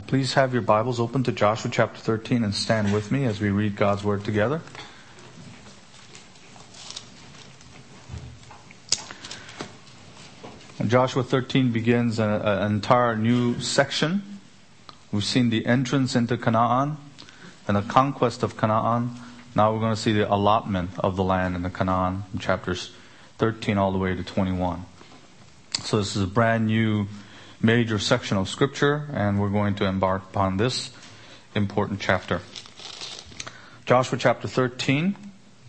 Please have your Bibles open to Joshua chapter 13 and stand with me as we read God's Word together. Joshua 13 begins an entire new section. We've seen the entrance into Canaan and the conquest of Canaan. Now we're going to see the allotment of the land in the Canaan in chapters 13 all the way to 21. So this is a brand new major section of Scripture, and we're going to embark upon this important chapter. Joshua chapter 13.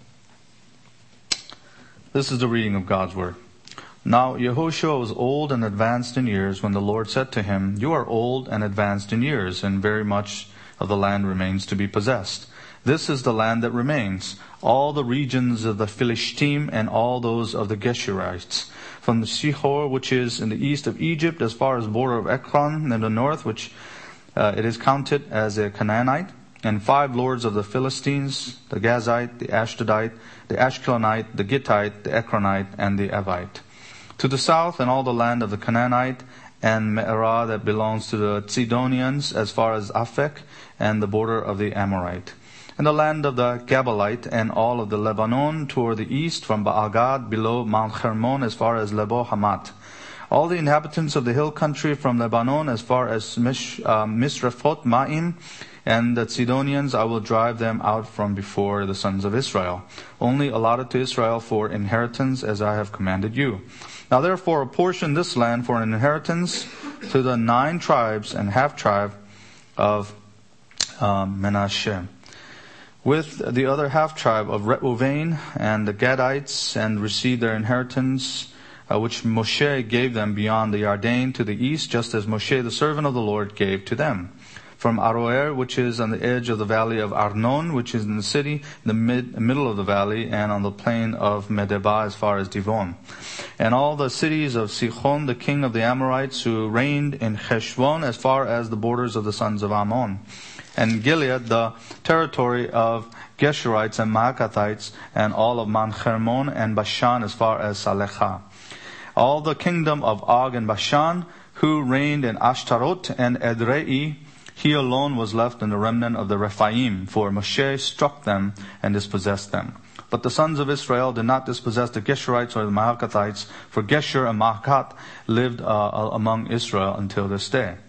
This is the reading of God's Word. Now Yehoshua was old and advanced in years when the Lord said to him, "You are old and advanced in years, and very much of the land remains to be possessed. This is the land that remains, all the regions of the Philistine and all those of the Geshurites, from the Shihor, which is in the east of Egypt, as far as border of Ekron in the north, which it is counted as a Canaanite, and 5 lords of the Philistines, the Gazite, the Ashdodite, the Ashkelonite, the Gittite, the Ekronite, and the Evite. To the south, and all the land of the Canaanite, and Me'arah that belongs to the Sidonians, as far as Aphek, and the border of the Amorite. And the land of the Gabalite, and all of the Lebanon toward the east, from Ba'agad below Mount Hermon as far as Lebo Hamat. All the inhabitants of the hill country from Lebanon as far as Misrephoth Maim, and the Sidonians I will drive them out from before the sons of Israel, only allotted to Israel for inheritance as I have commanded you. Now therefore apportion this land for an inheritance to the 9 tribes and half-tribe of Manasseh, with the other half-tribe of Reuven and the Gadites, and receive their inheritance, which Moshe gave them beyond the Jordan to the east, just as Moshe the servant of the Lord gave to them. From Aroer, which is on the edge of the valley of Arnon, which is in the city, in the middle of the valley, and on the plain of Medeba as far as Divon. And all the cities of Sihon, the king of the Amorites, who reigned in Heshbon as far as the borders of the sons of Ammon. And Gilead, the territory of Geshurites and Maacathites, and all of Mount Hermon and Bashan as far as Salecha. All the kingdom of Og and Bashan, who reigned in Ashtaroth and Edrei, he alone was left in the remnant of the Rephaim, for Moshe struck them and dispossessed them. But the sons of Israel did not dispossess the Geshurites or the Maacathites, for Geshur and Maacat lived among Israel until this day.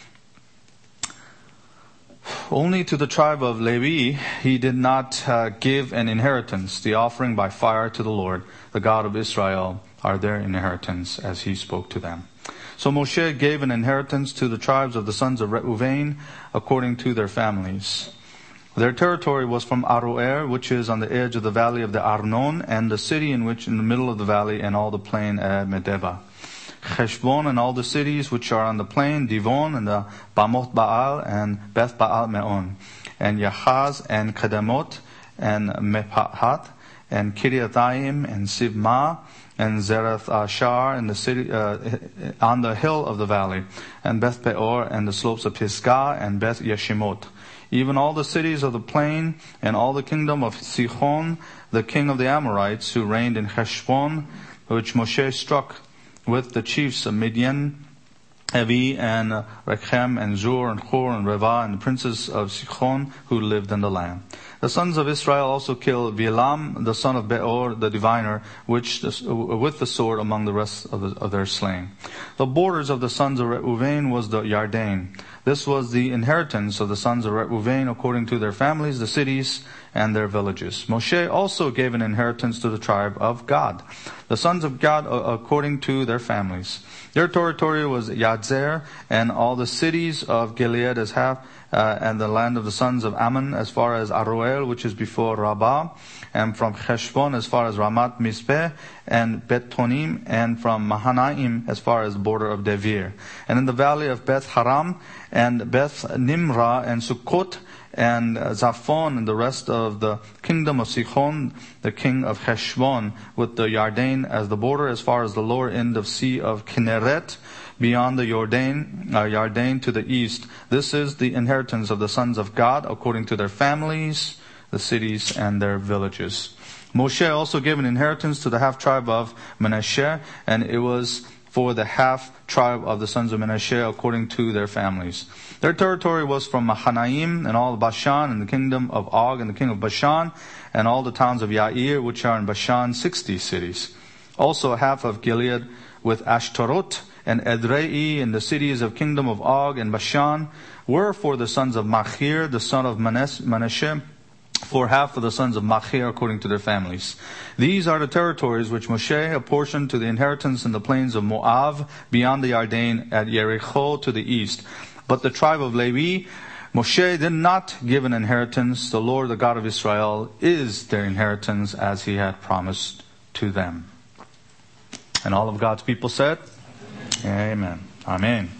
Only to the tribe of Levi he did not give an inheritance, the offering by fire to the Lord, the God of Israel, are their inheritance, as he spoke to them. So Moshe gave an inheritance to the tribes of the sons of Reuven according to their families. Their territory was from Aroer, which is on the edge of the valley of the Arnon, and the city in which in the middle of the valley, and all the plain at Medeba. Heshbon and all the cities which are on the plain, Divon and the Bamoth Baal and Beth Baal Meon, and Yahaz and Kedemot and Mephat and Kiriathaim and Sibmah and Zerath Ashar and the city on the hill of the valley, and Beth Peor and the slopes of Pisgah and Beth Yeshimot, even all the cities of the plain, and all the kingdom of Sihon, the king of the Amorites, who reigned in Heshbon, which Moshe struck with the chiefs of Midian, Evi and Rechem and Zur and Hor and Reva and the princes of Sihon who lived in the land. The sons of Israel also killed Bilam, the son of Beor, the diviner, with the sword among the rest of their slain. The borders of the sons of Reuven was the Jordan. This was the inheritance of the sons of Reuven according to their families, the cities, and their villages. Moshe also gave an inheritance to the tribe of Gad, the sons of Gad according to their families. Their territory was Yadzer, and all the cities of Gilead as half, and the land of the sons of Ammon as far as Aroel, which is before Rabbah, and from Heshbon as far as Ramat Mizpeh and Bet Tonim, and from Mahanaim as far as the border of Devir. And in the valley of Beth Haram and Beth Nimrah and Sukkot and Zaphon and the rest of the kingdom of Sihon, the king of Heshbon, with the Jordan as the border as far as the lower end of sea of Kinneret, beyond the Jordan to the east. This is the inheritance of the sons of God according to their families, the cities, and their villages. Moshe also gave an inheritance to the half-tribe of Manasseh, and it was for the half-tribe of the sons of Manasseh according to their families. Their territory was from Mahanaim and all of Bashan and the kingdom of Og and the king of Bashan and all the towns of Yair which are in Bashan, 60 cities. Also half of Gilead with Ashtaroth and Edrei and the cities of kingdom of Og and Bashan were for the sons of Machir, the son of Manasseh, for half of the sons of Machir according to their families. These are the territories which Moshe apportioned to the inheritance in the plains of Moab, beyond the Yarden at Jericho to the east. But the tribe of Levi, Moshe did not give an inheritance. The Lord, the God of Israel, is their inheritance as He had promised to them. And all of God's people said, Amen. Amen.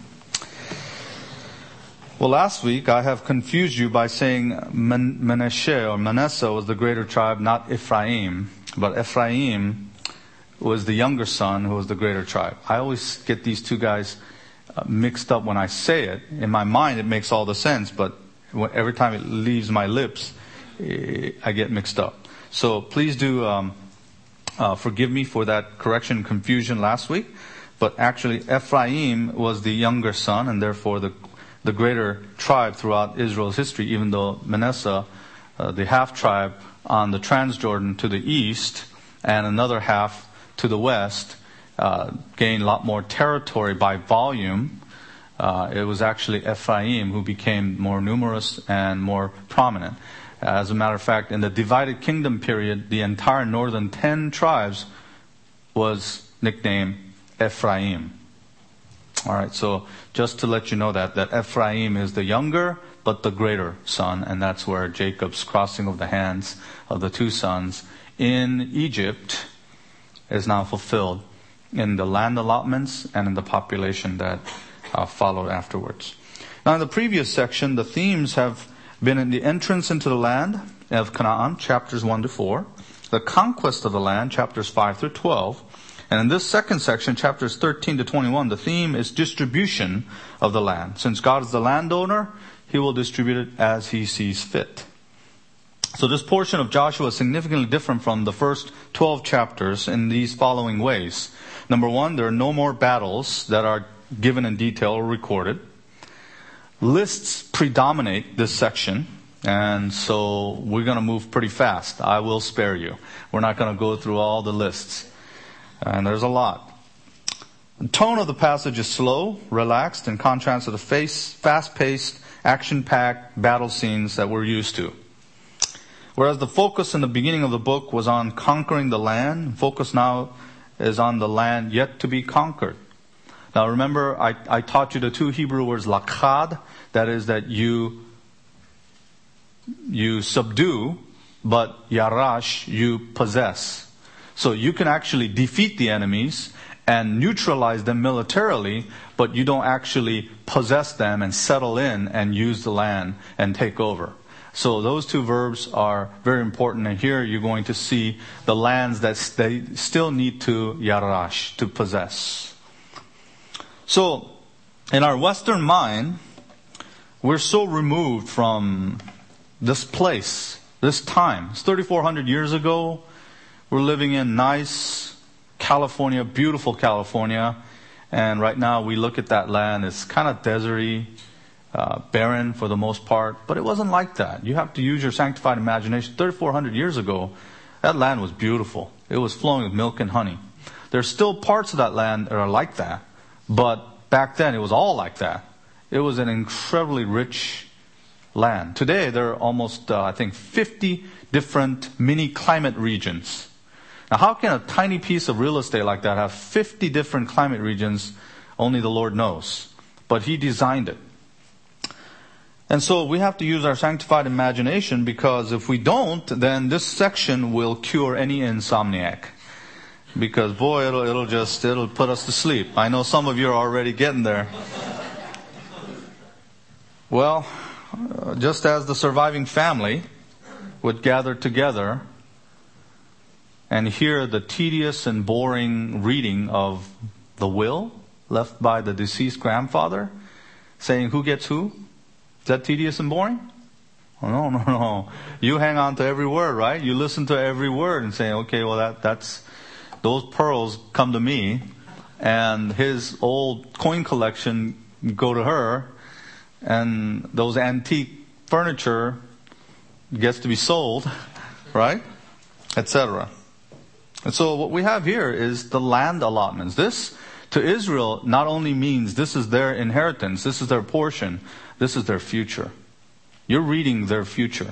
Well, last week I have confused you by saying Manasseh was the greater tribe, not Ephraim. But Ephraim was the younger son who was the greater tribe. I always get these two guys mixed up when I say it. In my mind it makes all the sense, but every time it leaves my lips, I get mixed up. So please do forgive me for that correction and confusion last week. But actually Ephraim was the younger son and therefore the greater tribe throughout Israel's history, even though Manasseh, the half tribe on the Transjordan to the east and another half to the west, gained a lot more territory by volume. It was actually Ephraim who became more numerous and more prominent. As a matter of fact, in the divided kingdom period, the entire northern 10 tribes was nicknamed Ephraim. Alright, so just to let you know that Ephraim is the younger but the greater son, and that's where Jacob's crossing of the hands of the two sons in Egypt is now fulfilled in the land allotments and in the population that followed afterwards. Now in the previous section, the themes have been in the entrance into the land of Canaan, chapters 1 to 4, the conquest of the land, chapters 5 through 12, and in this second section, chapters 13 to 21, the theme is distribution of the land. Since God is the landowner, He will distribute it as He sees fit. So this portion of Joshua is significantly different from the first 12 chapters in these following ways. Number one, there are no more battles that are given in detail or recorded. Lists predominate this section, and so we're going to move pretty fast. I will spare you. We're not going to go through all the lists. And there's a lot. The tone of the passage is slow, relaxed, in contrast to the fast-paced, action-packed battle scenes that we're used to. Whereas the focus in the beginning of the book was on conquering the land, focus now is on the land yet to be conquered. Now remember, I taught you the two Hebrew words, lakad, that is that you subdue, but yarash, you possess. So you can actually defeat the enemies and neutralize them militarily, but you don't actually possess them and settle in and use the land and take over. So those two verbs are very important. And here you're going to see the lands that they still need to yarash, to possess. So in our Western mind, we're so removed from this place, this time. It's 3,400 years ago. We're living in nice California, beautiful California. And right now we look at that land, it's kind of deserty, barren for the most part. But it wasn't like that. You have to use your sanctified imagination. 3,400 years ago, that land was beautiful. It was flowing with milk and honey. There's still parts of that land that are like that. But back then it was all like that. It was an incredibly rich land. Today there are almost, 50 different mini climate regions. Now, how can a tiny piece of real estate like that have 50 different climate regions? Only the Lord knows. But He designed it. And so we have to use our sanctified imagination, because if we don't, then this section will cure any insomniac. Because boy, it'll put us to sleep. I know some of you are already getting there. Well, just as the surviving family would gather together and hear the tedious and boring reading of the will left by the deceased grandfather, saying who gets who. Is that tedious and boring? Oh, no. You hang on to every word, right? You listen to every word and say, okay, well that's those pearls come to me, and his old coin collection go to her. and those antique furniture gets to be sold, right? Etc. And so what we have here is the land allotments. This, to Israel, not only means this is their inheritance, this is their portion, this is their future. You're reading their future.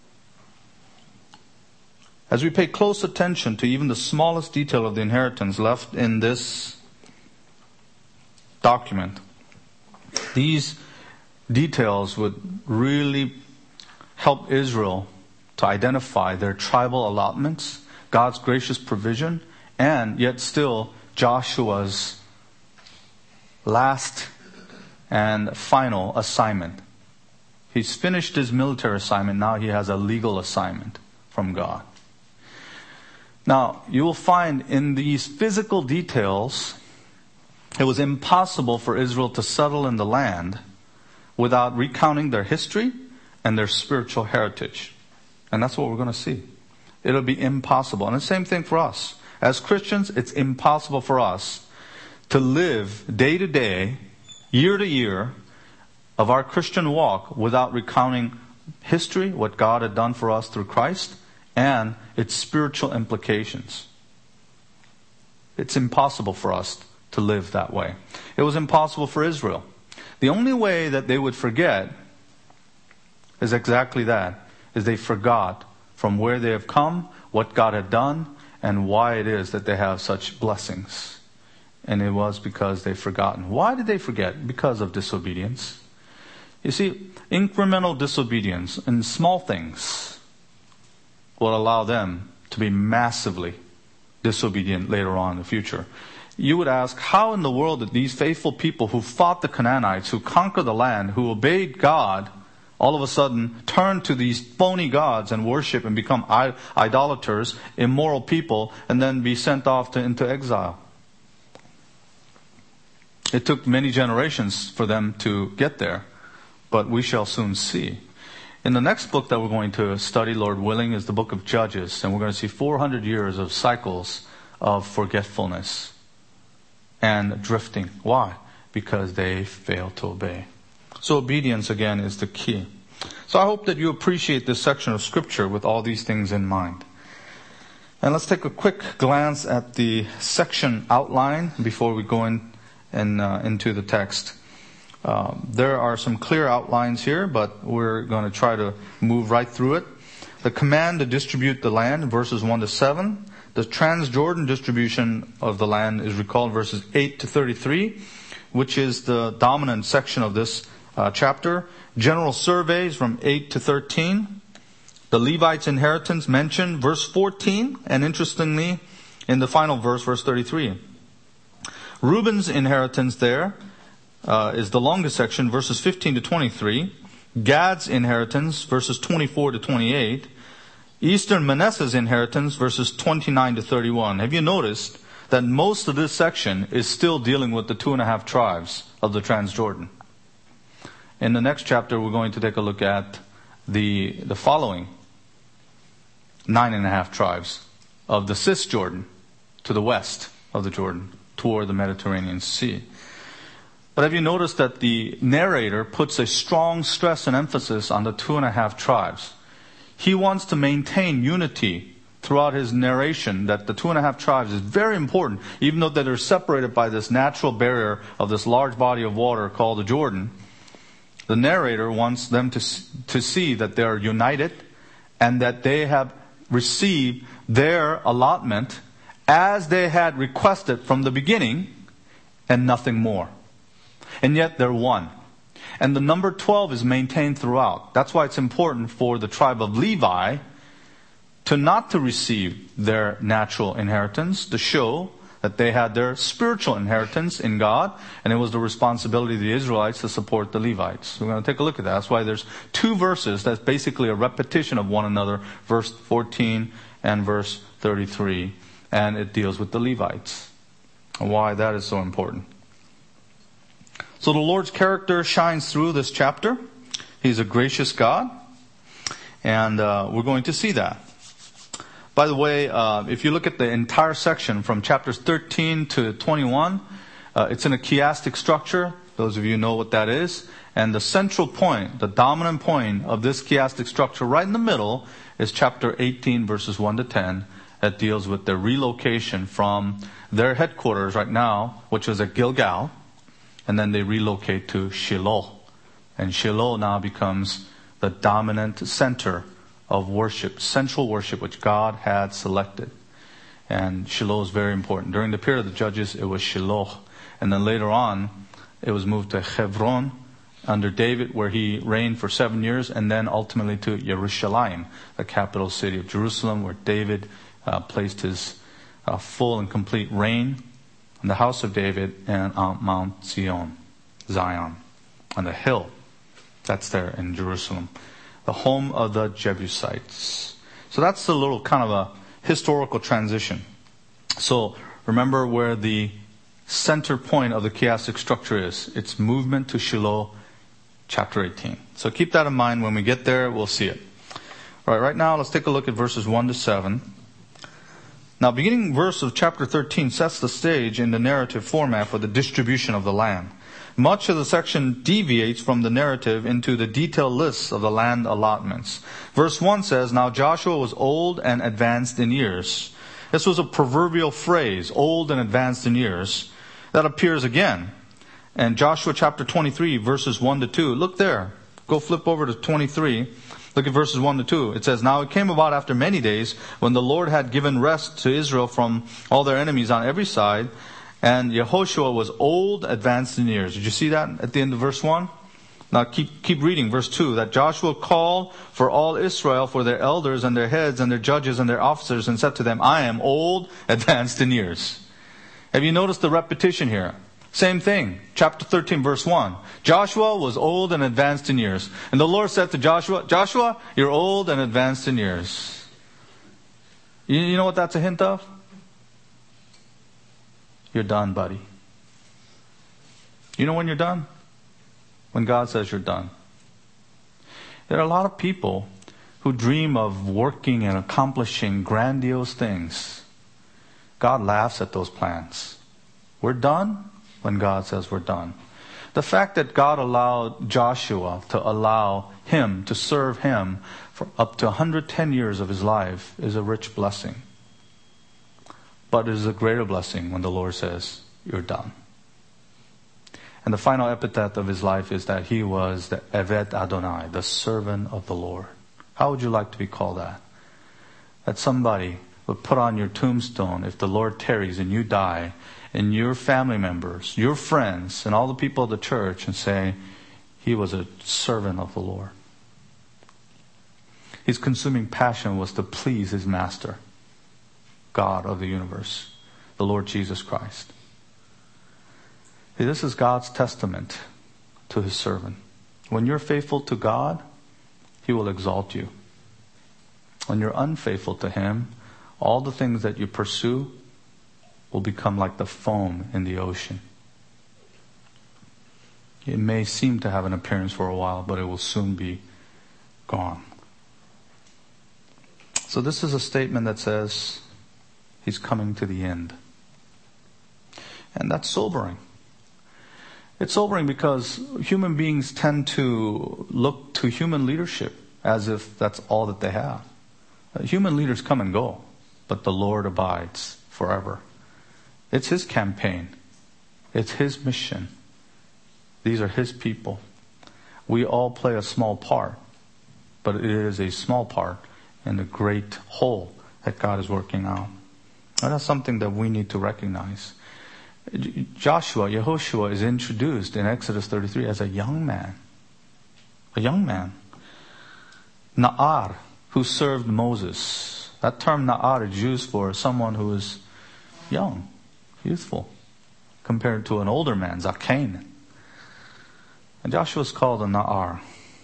As we pay close attention to even the smallest detail of the inheritance left in this document, these details would really help Israel to identify their tribal allotments, God's gracious provision, and yet still Joshua's last and final assignment. He's finished his military assignment. Now he has a legal assignment from God. Now, you will find in these physical details, it was impossible for Israel to settle in the land without recounting their history and their spiritual heritage. And that's what we're going to see. It'll be impossible. And the same thing for us. As Christians, it's impossible for us to live day to day, year to year, of our Christian walk without recounting history, what God had done for us through Christ, and its spiritual implications. It's impossible for us to live that way. It was impossible for Israel. The only way that they would forget is exactly that, is they forgot from where they have come, what God had done, and why it is that they have such blessings. And it was because they've forgotten. Why did they forget? Because of disobedience. You see, incremental disobedience in small things will allow them to be massively disobedient later on in the future. You would ask, how in the world did these faithful people who fought the Canaanites, who conquered the land, who obeyed God, all of a sudden turn to these phony gods and worship and become idolaters, immoral people, and then be sent off into exile? It took many generations for them to get there, but we shall soon see. In the next book that we're going to study, Lord willing, is the book of Judges, and we're going to see 400 years of cycles of forgetfulness and drifting. Why? Because they failed to obey. So obedience, again, is the key. So I hope that you appreciate this section of Scripture with all these things in mind. And let's take a quick glance at the section outline before we go into the text. There are some clear outlines here, but we're going to try to move right through it. The command to distribute the land, verses 1 to 7. The Transjordan distribution of the land is recalled verses 8 to 33, which is the dominant section of this chapter. General surveys from 8 to 13. The Levites' inheritance mentioned, verse 14, and interestingly, in the final verse, verse 33. Reuben's inheritance there is the longest section, verses 15 to 23. Gad's inheritance, verses 24 to 28. Eastern Manasseh's inheritance, verses 29 to 31. Have you noticed that most of this section is still dealing with the 2.5 tribes of the Transjordan? In the next chapter, we're going to take a look at the following 9.5 tribes of the Cisjordan to the west of the Jordan toward the Mediterranean Sea. But have you noticed that the narrator puts a strong stress and emphasis on the 2.5 tribes? He wants to maintain unity throughout his narration, that the 2.5 tribes is very important, even though that they're separated by this natural barrier of this large body of water called the Jordan. The narrator wants them to see that they are united and that they have received their allotment as they had requested from the beginning and nothing more. And yet they're one. And the number 12 is maintained throughout. That's why it's important for the tribe of Levi to not to receive their natural inheritance, to show that they had their spiritual inheritance in God, and it was the responsibility of the Israelites to support the Levites. We're going to take a look at that. That's why there's 2 verses that's basically a repetition of one another, verse 14 and verse 33, and it deals with the Levites, and why that is so important. So the Lord's character shines through this chapter. He's a gracious God, and we're going to see that. By the way, if you look at the entire section from chapters 13 to 21, it's in a chiastic structure. Those of you know what that is. And the central point, the dominant point of this chiastic structure right in the middle is chapter 18, verses 1 to 10. That deals with their relocation from their headquarters right now, which was at Gilgal. And then they relocate to Shiloh. And Shiloh now becomes the dominant center of worship, central worship, which God had selected. And Shiloh is very important. During the period of the Judges, it was Shiloh. And then later on, it was moved to Hebron under David, where he reigned for 7 years, and then ultimately to Jerusalem, the capital city of Jerusalem, where David placed his full and complete reign in the house of David and on Mount Zion, on the hill that's there in Jerusalem, the home of the Jebusites. So that's a little kind of a historical transition. So remember where the center point of the chiastic structure is. It's movement to Shiloh, chapter 18. So keep that in mind. When we get there, we'll see it. All right now let's take a look at verses 1 to 7. Now, beginning verse of chapter 13 sets the stage in the narrative format for the distribution of the land. Much of the section deviates from the narrative into the detailed lists of the land allotments. Verse 1 says, "Now Joshua was old and advanced in years." This was a proverbial phrase, old and advanced in years, that appears again. And Joshua chapter 23, verses 1 to 2. Look there. Go flip over to 23. Look at verses 1 to 2. It says, "Now it came about after many days, when the Lord had given rest to Israel from all their enemies on every side, and Yehoshua was old, advanced in years." Did you see that at the end of verse 1? Now keep reading verse 2. "That Joshua called for all Israel, for their elders and their heads and their judges and their officers, and said to them, I am old, advanced in years." Have you noticed the repetition here? Same thing. Chapter 13, verse 1. Joshua was old and advanced in years. And the Lord said to Joshua, "Joshua, you're old and advanced in years." You know what that's a hint of? You're done, buddy. You know when you're done? When God says you're done. There are a lot of people who dream of working and accomplishing grandiose things. God laughs at those plans. We're done when God says we're done. The fact that God allowed Joshua to allow him to serve him for up to 110 years of his life is a rich blessing. But it is a greater blessing when the Lord says, you're done. And the final epithet of his life is that he was the Eved Adonai, the servant of the Lord. How would you like to be called that? That somebody would put on your tombstone, if the Lord tarries and you die, and your family members, your friends, and all the people of the church, and say, he was a servant of the Lord. His consuming passion was to please his master, God of the universe, the Lord Jesus Christ. See, this is God's testament to his servant. When you're faithful to God, he will exalt you. When you're unfaithful to him, all the things that you pursue will become like the foam in the ocean. It may seem to have an appearance for a while, but it will soon be gone. So this is a statement that says he's coming to the end. And that's sobering. It's sobering because human beings tend to look to human leadership as if that's all that they have. Human leaders come and go, but the Lord abides forever. It's his campaign. It's his mission. These are his people. We all play a small part, but it is a small part in the great whole that God is working out. And that's something that we need to recognize. Yehoshua is introduced in Exodus 33 as a young man. A young man. Na'ar, who served Moses. That term Na'ar is used for someone who is young, youthful, compared to an older man, Zaken. And Joshua is called a Na'ar.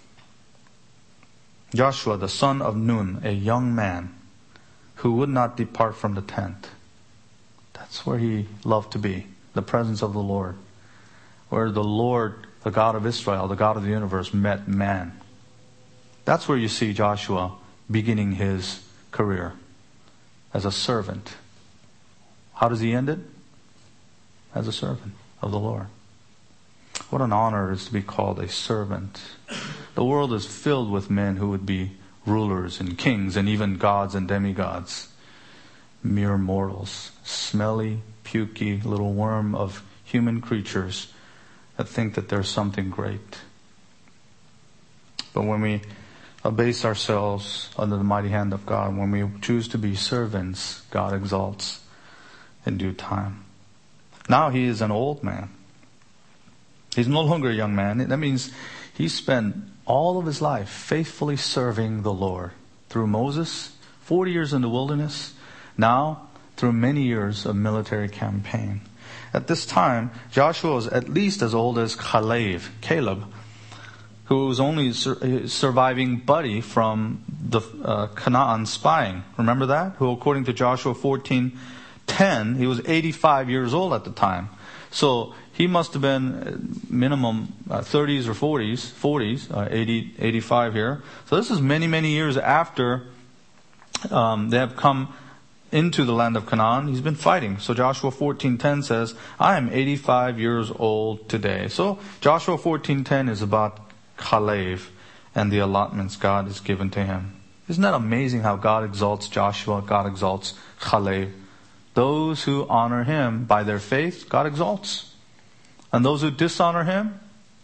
Joshua, the son of Nun, a young man who would not depart from the tent. That's where he loved to be, the presence of the Lord. Where the Lord, the God of Israel, the God of the universe, met man. That's where you see Joshua beginning his career as a servant. How does he end it? As a servant of the Lord. What an honor it is to be called a servant. The world is filled with men who would be rulers and kings and even gods and demigods. Mere mortals, smelly, pukey little worm of human creatures that think that there's something great. But when we abase ourselves under the mighty hand of God, when we choose to be servants, God exalts in due time. Now he is an old man. He's no longer a young man. That means he spent all of his life faithfully serving the Lord. Through Moses, 40 years in the wilderness, now through many years of military campaign. At this time, Joshua was at least as old as Caleb, who was only surviving buddy from the Canaan spying. Remember that? Who, according to Joshua 14:10, he was 85 years old at the time. So he must have been minimum 30s or 40s, 85 here. So this is many, many years after they have come into the land of Canaan. He's been fighting. So Joshua 14:10 says, I am 85 years old today. So Joshua 14:10 is about Caleb and the allotments God has given to him. Isn't that amazing how God exalts Joshua, God exalts Caleb? Those who honor him by their faith, God exalts. And those who dishonor him,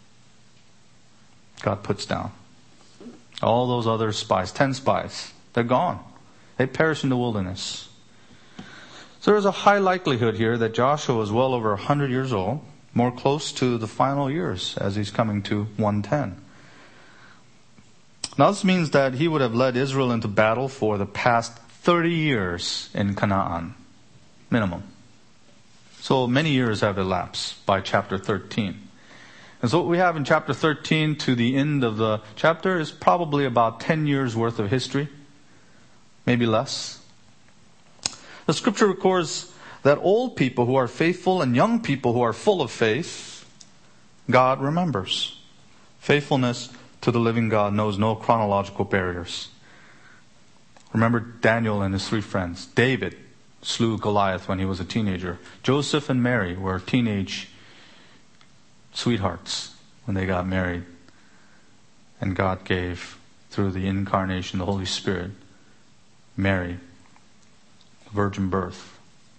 God puts down. All those other spies, 10 spies, they're gone. They perish in the wilderness. So there's a high likelihood here that Joshua is well over 100 years old, more close to the final years as he's coming to 110. Now this means that he would have led Israel into battle for the past 30 years in Canaan, minimum. So many years have elapsed by chapter 13. And so what we have in chapter 13 to the end of the chapter is probably about 10 years worth of history, maybe less. The scripture records that old people who are faithful and young people who are full of faith, God remembers. Faithfulness to the living God knows no chronological barriers. Remember Daniel and his 3 friends. David slew Goliath when he was a teenager. Joseph and Mary were teenage sweethearts when they got married. And God gave, through the incarnation, the Holy Spirit, Mary, virgin birth.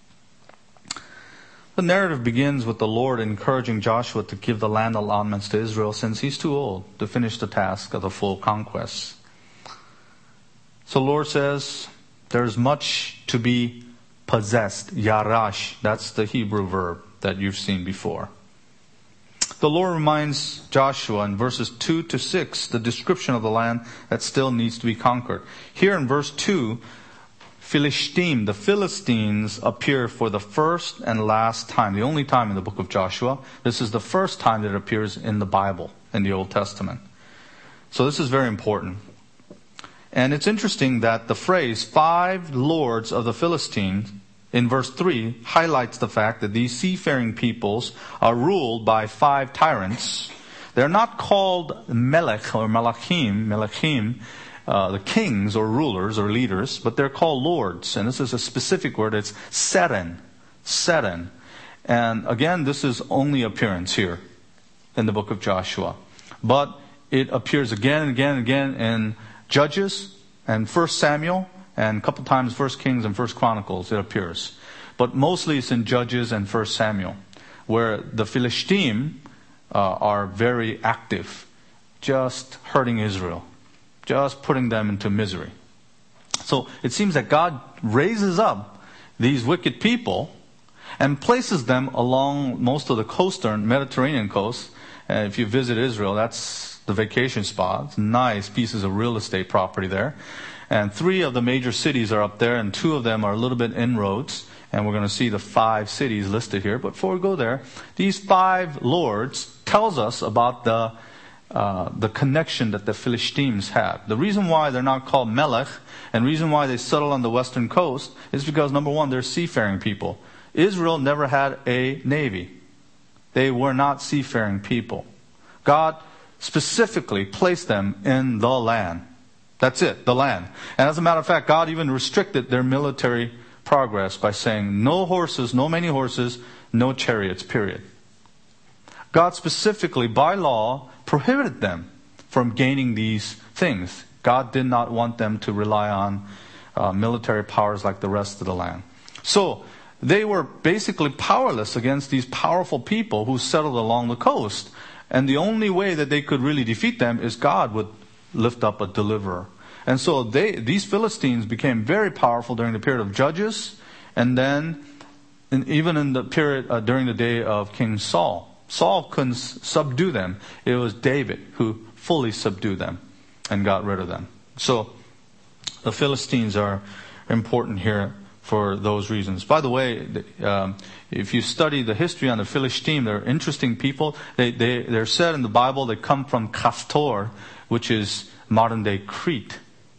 The narrative begins with the Lord encouraging Joshua to give the land allotments to Israel since he's too old to finish the task of the full conquest. So the Lord says, there's much to be possessed. Yarash, that's the Hebrew verb that you've seen before. The Lord reminds Joshua in verses 2 to 6 the description of the land that still needs to be conquered. Here in verse 2, Philistine, the Philistines appear for the first and last time, the only time in the book of Joshua. This is the first time that it appears in the Bible, in the Old Testament. So this is very important. And it's interesting that the phrase 5 lords of the Philistines in verse 3 highlights the fact that these seafaring peoples are ruled by 5 tyrants. They're not called Melech or Melechim, the kings or rulers or leaders, but they're called lords. And this is a specific word. It's Seren. And again, this is only appearance here in the book of Joshua. But it appears again and again and again in Judges and 1 Samuel and a couple times 1 Kings and 1 Chronicles it appears. But mostly it's in Judges and 1 Samuel, where the Philistine are very active, just hurting Israel, just putting them into misery. So it seems that God raises up these wicked people and places them along most of the coastern Mediterranean coast. And if you visit Israel, that's the vacation spot. It's nice pieces of real estate property there. And 3 of the major cities are up there, and 2 of them are a little bit inroads. And we're going to see the 5 cities listed here. But before we go there, these 5 lords tells us about the connection that the Philistines have. The reason why they're not called Melech, and the reason why they settle on the western coast, is because, number one, they're seafaring people. Israel never had a navy. They were not seafaring people. God specifically placed them in the land. That's it, the land. And as a matter of fact, God even restricted their military progress by saying no horses, no many horses, no chariots, period. God specifically, by law, prohibited them from gaining these things. God did not want them to rely on military powers like the rest of the land. So, they were basically powerless against these powerful people who settled along the coast. And the only way that they could really defeat them is God would lift up a deliverer. And so these Philistines became very powerful during the period of Judges, and then even in the period during the day of King Saul. Saul couldn't subdue them. It was David who fully subdued them and got rid of them. So the Philistines are important here for those reasons. By the way, if you study the history on the Philistine, they're interesting people. They're said in the Bible they come from Kaftor, which is modern-day Crete.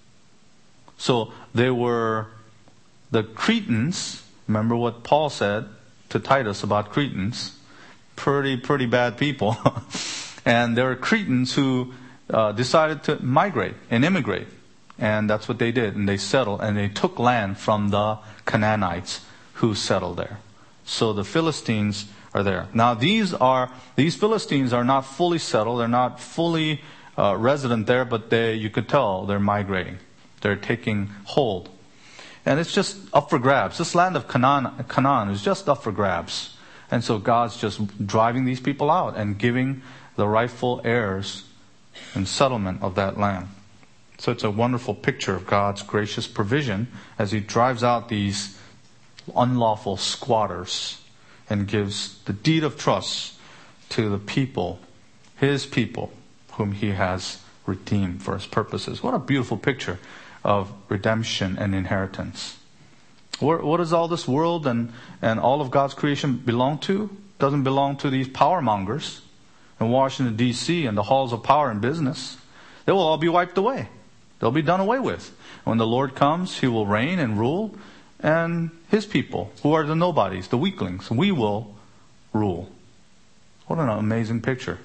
So they were the Cretans. Remember what Paul said to Titus about Cretans? Pretty bad people. And there were Cretans who decided to migrate and immigrate. And that's what they did. And they settled and they took land from the Canaanites who settled there. So the Philistines are there. Now these Philistines are not fully settled. They're not fully resident there, but you could tell they're migrating. They're taking hold. And it's just up for grabs. This land of Canaan is just up for grabs. And so God's just driving these people out and giving the rightful heirs and settlement of that land. So it's a wonderful picture of God's gracious provision as He drives out these unlawful squatters and gives the deed of trust to the people, His people, whom He has redeemed for His purposes. What a beautiful picture of redemption and inheritance. What does all this world and all of God's creation belong to? It doesn't belong to these power mongers in Washington, D.C. and the halls of power and business. They will all be wiped away. They'll be done away with. When the Lord comes, He will reign and rule, and His people, who are the nobodies, the weaklings, we will rule. What an amazing picture.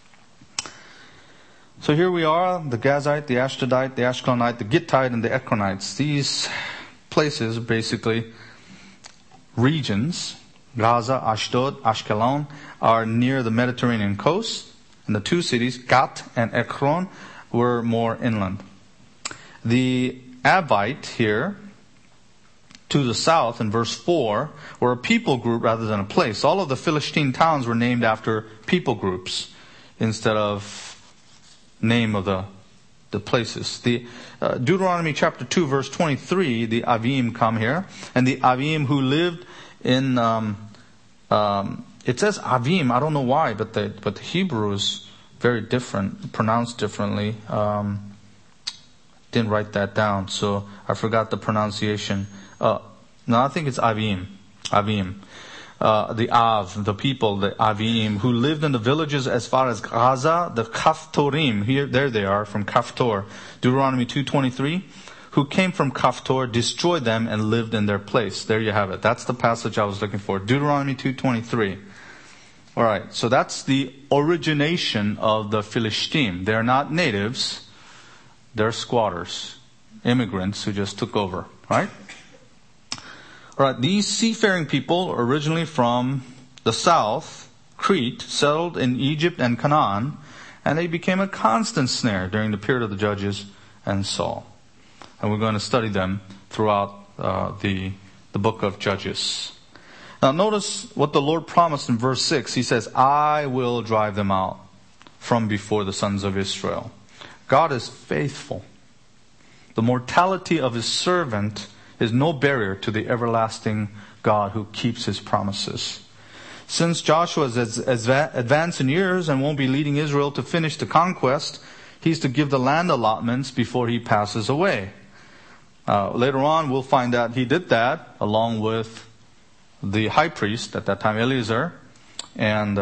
So here we are, the Gazite, the Ashdodite, the Ashkelonite, the Gittite, and the Ekronites. These places, basically regions, Gaza, Ashdod, Ashkelon, are near the Mediterranean coast. And the two cities, Gat and Ekron, were more inland. The Avite here, to the south in verse 4, were a people group rather than a place. All of the Philistine towns were named after people groups instead of name of the places. The Deuteronomy chapter 2 verse 23, the Avim come here. And the Avim who lived in, it says Avim, I don't know why, but the Hebrew is very different, pronounced differently. Didn't write that down, so I forgot the pronunciation. No, I think it's Avim. Avim. The people, the Avim, who lived in the villages as far as Gaza, the Kaftorim, there they are, from Kaftor. Deuteronomy 2:23, who came from Kaftor, destroyed them, and lived in their place. There you have it. That's the passage I was looking for. Deuteronomy 2:23. Alright, so that's the origination of the Philistine. They're not natives, they're squatters, immigrants who just took over, right? Alright, these seafaring people, originally from the south, Crete, settled in Egypt and Canaan, and they became a constant snare during the period of the Judges and Saul. And we're going to study them throughout the book of Judges. Now notice what the Lord promised in verse 6. He says, I will drive them out from before the sons of Israel. God is faithful. The mortality of His servant is no barrier to the everlasting God who keeps His promises. Since Joshua is advanced in years and won't be leading Israel to finish the conquest, he's to give the land allotments before he passes away. Later on, we'll find out he did that along with the high priest at that time, Eleazar, and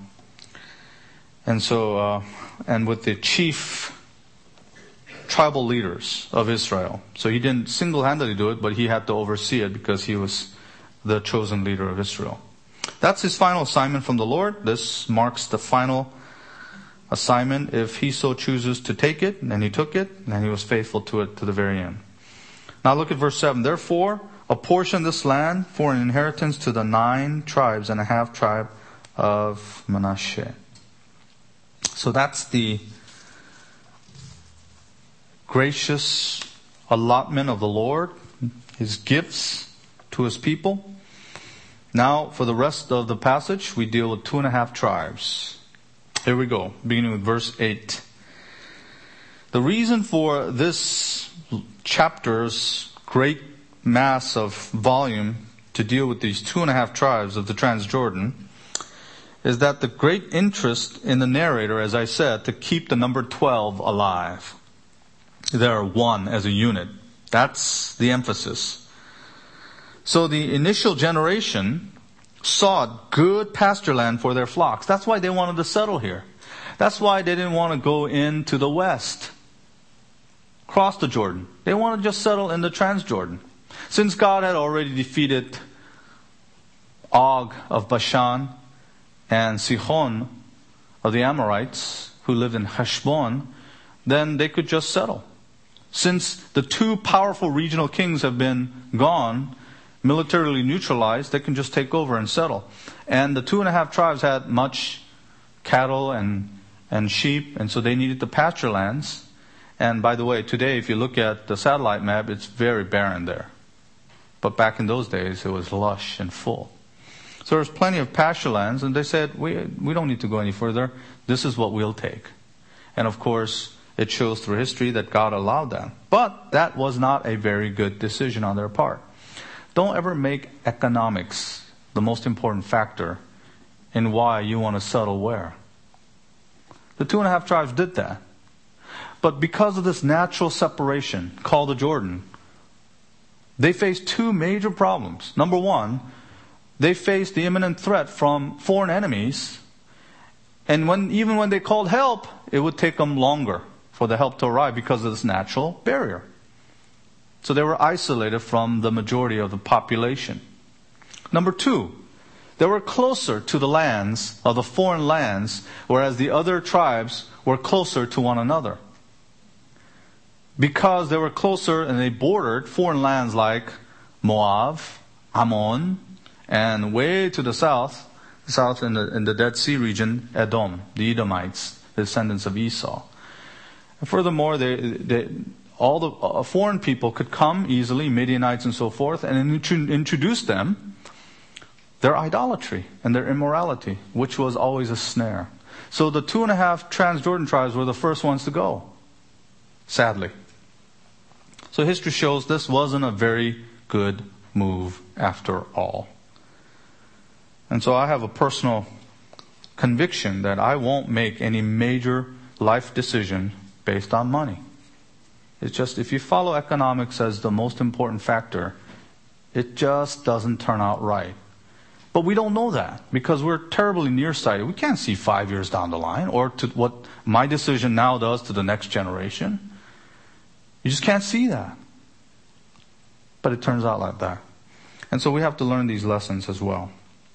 with the chief tribal leaders of Israel. So he didn't single-handedly do it, but he had to oversee it because he was the chosen leader of Israel. That's his final assignment from the Lord. This marks the final assignment if he so chooses to take it, and he took it, and he was faithful to it to the very end. Now look at verse 7. Therefore, apportion this land for an inheritance to the 9 tribes and a half tribe of Manasseh. So that's the gracious allotment of the Lord, His gifts to His people. Now, for the rest of the passage, we deal with 2.5 tribes. Here we go, beginning with verse 8. The reason for this chapter's great mass of volume to deal with these 2.5 tribes of the Transjordan is that the great interest in the narrator, as I said, to keep the number 12 alive. They are one as a unit. That's the emphasis. So the initial generation sought good pasture land for their flocks. That's why they wanted to settle here. That's why they didn't want to go into the west, cross the Jordan. They wanted to just settle in the Transjordan. Since God had already defeated Og of Bashan and Sihon of the Amorites, who lived in Heshbon, then they could just settle. Since the 2 powerful regional kings have been gone, militarily neutralized, they can just take over and settle. And the 2.5 tribes had much cattle and sheep, and so they needed the pasture lands. And by the way, today, if you look at the satellite map, it's very barren there. But back in those days, it was lush and full. So there's plenty of pasture lands, and they said, we don't need to go any further. This is what we'll take. And of course, it shows through history that God allowed that. But that was not a very good decision on their part. Don't ever make economics the most important factor in why you want to settle where. The 2.5 tribes did that. But because of this natural separation called the Jordan, they faced 2 major problems. Number 1, they faced the imminent threat from foreign enemies. And even when they called help, it would take them longer for the help to arrive because of this natural barrier. So they were isolated from the majority of the population. Number 2, they were closer to the lands of the foreign lands, whereas the other tribes were closer to one another. Because they were closer and they bordered foreign lands like Moab, Ammon, and way to the south in the Dead Sea region, Edom, the Edomites, the descendants of Esau. And furthermore, all the foreign people could come easily, Midianites and so forth, and introduce them their idolatry and their immorality, which was always a snare. So the 2.5 Transjordan tribes were the first ones to go, sadly. So history shows this wasn't a very good move after all. And so I have a personal conviction that I won't make any major life decision based on money. It's just, if you follow economics as the most important factor, it just doesn't turn out right. But we don't know that because we're terribly nearsighted. We can't see 5 years down the line or to what my decision now does to the next generation. You just can't see that. But it turns out like that. And so we have to learn these lessons as well.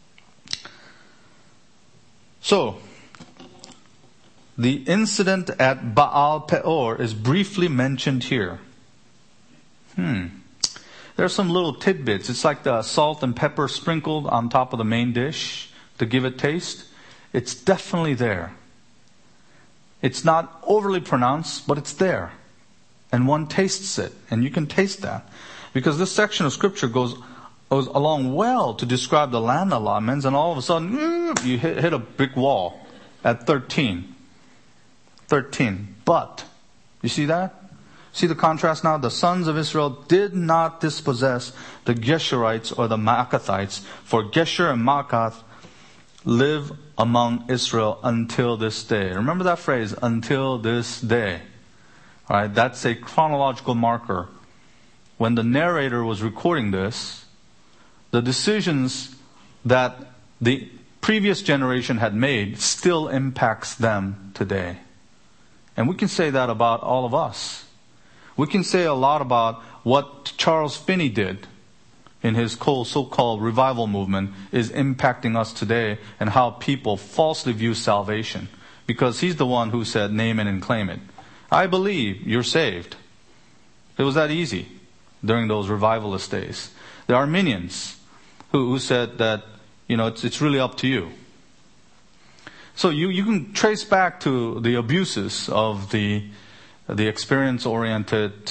So, the incident at Baal Peor is briefly mentioned here. There are some little tidbits. It's like the salt and pepper sprinkled on top of the main dish to give it taste. It's definitely there. It's not overly pronounced, but it's there. And one tastes it. And you can taste that. Because this section of scripture goes along well to describe the land allotments, and all of a sudden, you hit a brick wall at 13. 13. But, you see that? See the contrast now? The sons of Israel did not dispossess the Geshurites or the Maacathites, for Geshur and Maacath live among Israel until this day. Remember that phrase, until this day. All right, that's a chronological marker. When the narrator was recording this, the decisions that the previous generation had made still impacts them today. And we can say that about all of us. We can say a lot about what Charles Finney did in his so-called revival movement is impacting us today, and how people falsely view salvation. Because he's the one who said, name it and claim it. I believe you're saved. It was that easy during those revivalist days. The Arminians who said that, it's really up to you. So you can trace back to the abuses of the experience-oriented,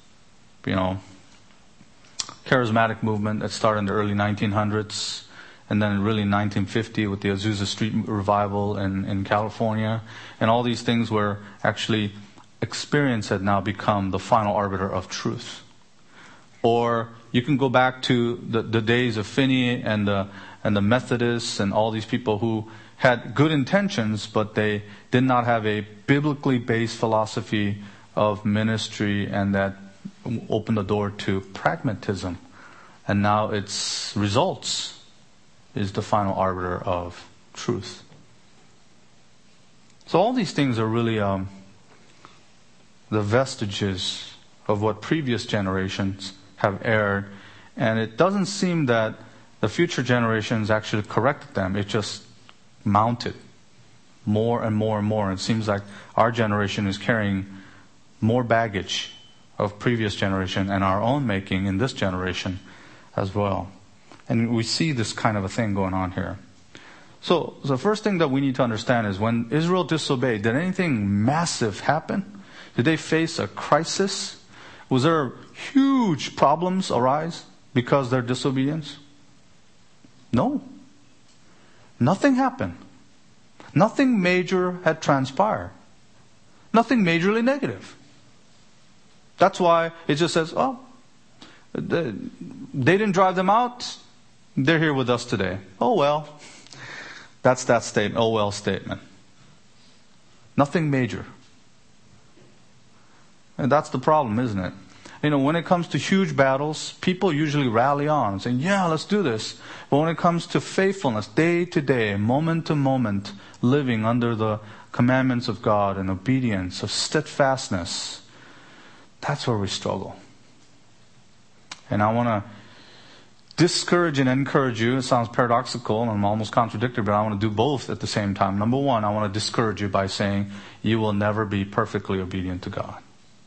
charismatic movement that started in the early 1900s, and then really in 1950 with the Azusa Street revival in California, and all these things where actually experience had now become the final arbiter of truth. Or you can go back to the days of Finney and the Methodists and all these people who had good intentions, but they did not have a biblically based philosophy of ministry, and that opened the door to pragmatism. And now its results is the final arbiter of truth. So all these things are really the vestiges of what previous generations have erred, and it doesn't seem that the future generations actually corrected them. It just mounted more and more and more. It seems like our generation is carrying more baggage of previous generation and our own making in this generation as well. And we see this kind of a thing going on here. So the first thing that we need to understand is when Israel disobeyed, did anything massive happen? Did they face a crisis? Was there huge problems arise because of their disobedience? No. Nothing happened. Nothing major had transpired. Nothing majorly negative. That's why it just says, they didn't drive them out. They're here with us today. Oh well. That's that statement. Oh well statement. Nothing major. And that's the problem, isn't it? When it comes to huge battles, people usually rally on saying, yeah, let's do this. But when it comes to faithfulness, day to day, moment to moment, living under the commandments of God and obedience, of steadfastness, that's where we struggle. And I want to discourage and encourage you. It sounds paradoxical and I'm almost contradictory, but I want to do both at the same time. Number one, I want to discourage you by saying you will never be perfectly obedient to God.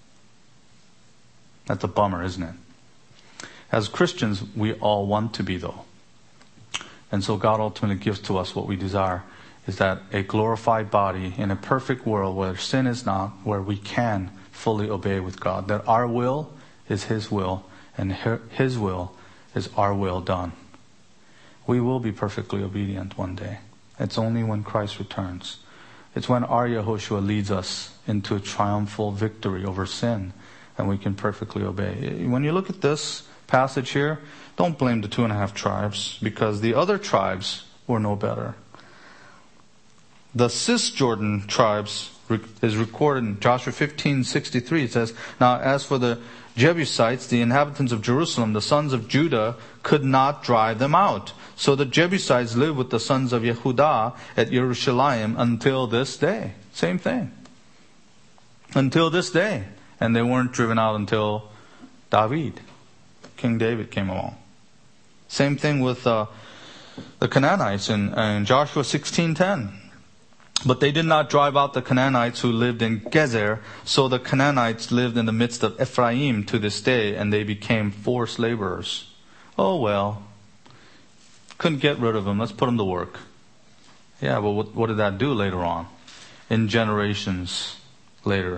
That's a bummer, isn't it? As Christians, we all want to be, though. And so God ultimately gives to us what we desire, is that a glorified body in a perfect world where sin is not, where we can fully obey with God. That our will is His will, and His will is our will done. We will be perfectly obedient one day. It's only when Christ returns. It's when our Yehoshua leads us into a triumphal victory over sin, and we can perfectly obey. When you look at this passage here, don't blame the 2.5 tribes, because the other tribes were no better. The Cisjordan tribes is recorded in Joshua 15:63. It says, now as for the Jebusites, the inhabitants of Jerusalem, the sons of Judah could not drive them out. So the Jebusites lived with the sons of Yehudah at Jerusalem until this day. Same thing. Until this day. And they weren't driven out until David, King David, came along. Same thing with the Canaanites in Joshua 16:10. But they did not drive out the Canaanites who lived in Gezer, so the Canaanites lived in the midst of Ephraim to this day, and they became forced laborers. Oh well, couldn't get rid of them. Let's put them to work. Yeah, but what did that do later on? In generations later.